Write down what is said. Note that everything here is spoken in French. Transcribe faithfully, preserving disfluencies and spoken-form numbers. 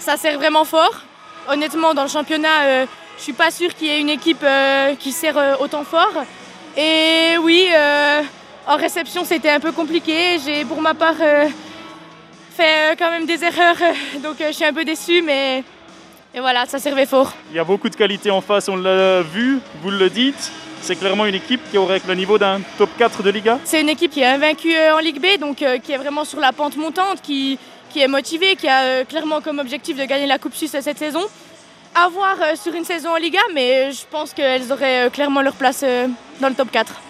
ça sert vraiment fort. Honnêtement, dans le championnat, euh, je ne suis pas sûre qu'il y ait une équipe euh, qui sert euh, autant fort. Et oui, euh, en réception, c'était un peu compliqué. J'ai, pour ma part, euh, fait euh, quand même des erreurs, euh, donc euh, je suis un peu déçue, mais et voilà, ça servait fort. Il y a beaucoup de qualité en face, on l'a vu, vous le dites. C'est clairement une équipe qui aurait le niveau d'un top quatre de Liga. C'est une équipe qui est invaincue en Ligue B, donc euh, qui est vraiment sur la pente montante, qui, qui est motivée, qui a euh, clairement comme objectif de gagner la Coupe Suisse cette saison. À voir euh, sur une saison en Liga, mais je pense qu'elles auraient euh, clairement leur place euh, dans le top quatre.